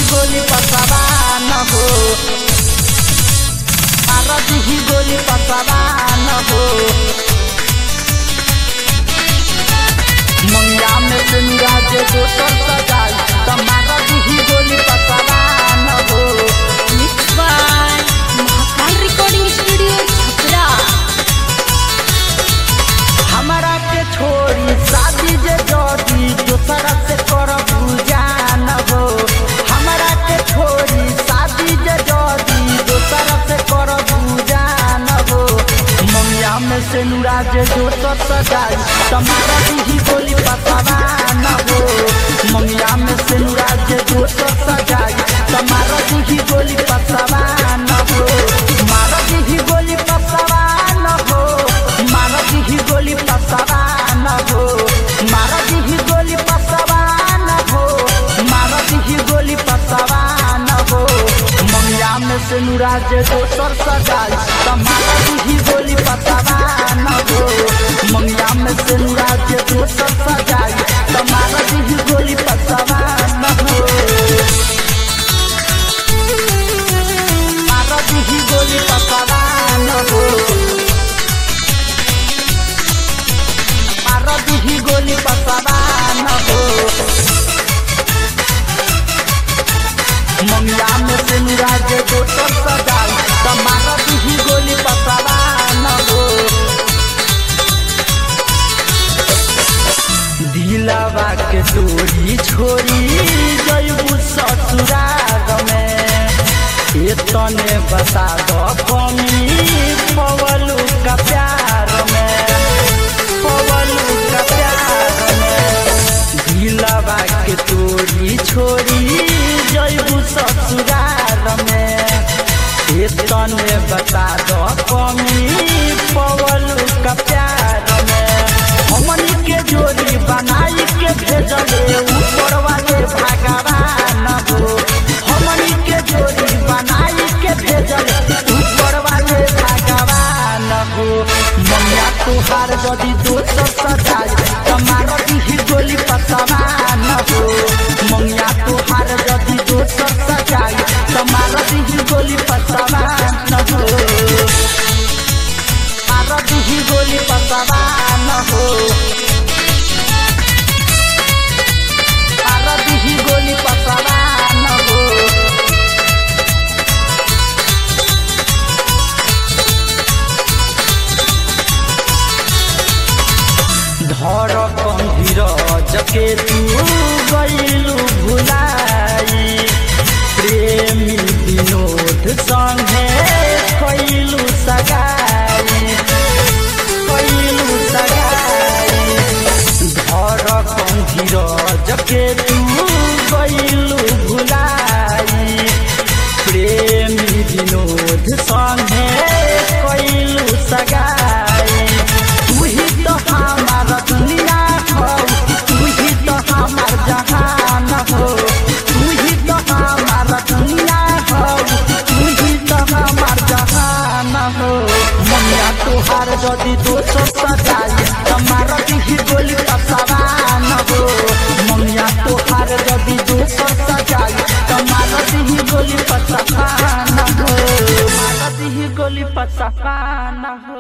गोली पसवा न हो, मारदी गोली पसवा न हो। मंगिया में सिंगा जे दोसर सजाई त मारदी गोली पसवा न हो। Mix by Mahakal recording studio Chhapra. हमारा के छोड़ी शादी जे जोड़ी दोसर से करब जान हो। हमारा के छोड़ी शादी जे जोड़ी दोसर से करब जान हो। मंगिया में से नुरा जे दोसर सजाई त मारदी गोली पसवा न हो। मंगिया में से नुरा जे दोसर सजाई त मारदी गोली पसवा न हो। मारदी गोली पसवा न हो, मारदी गोली पसवा न हो, मारदी गोली पसवा न हो, मारदी गोली पसवा न हो। मंगिया में से नुरा जे दोसर सजाई त मारदी गोली पसवा न हो। मंगिया में से नुरा जे दोसर सजाई त मारदी गोली पसवा न हो। मारदी गोली पसवा न हो, मारदी गोली पसवा न हो। मंगिया में से नुरा जे दोसर सजाई त मारदी गोली पसवा न हो। दिलवा के तोरी छोरी जइबू ससुराल में, एतने बता दो कमी पवलू का प्यार में, पवलू का प्यार में। दिलवा के तोरी छोरी जइबू ससुराल में, एतने बता दो कमी पवलू का प्यार में। हमनी के जोड़ी बनाई के भेजले ऊपर वाले भगवान हो। हमनी के जोड़ी बनाई के भेजले ऊपर वाले भगवान हो। मंगिया तुहार जदि दोसर सजाई त मारदी गोली पसवा न हो। मंगिया तुहार जदि दोसर सजाई त मारदी गोली पसवा न हो। मारदी गोली पसवा न हो, मारदी गोली पसवा न हो। धर धीरज के तू गइलू भुलाई, प्रेमी विनोद संगे कैलू सगाई, कैलू सगाई। धर धीरज के तू गइलू भुलाई, प्रेमी विनोद संगे कैलू सगाई। तू ही तो हमार दुनिया हो, तू ही तो हमार जहान हो, तू ही तो हमार दुनिया हो, तू ही तो हमार जहान हो। मंगिया तुहार जदि दोसर सजाई त मारदी गोली पसवा न हो। मंगिया तुहार जदि दोसर सजाई त मारदी गोली पसवा न हो, मारदी गोली पसवा न हो।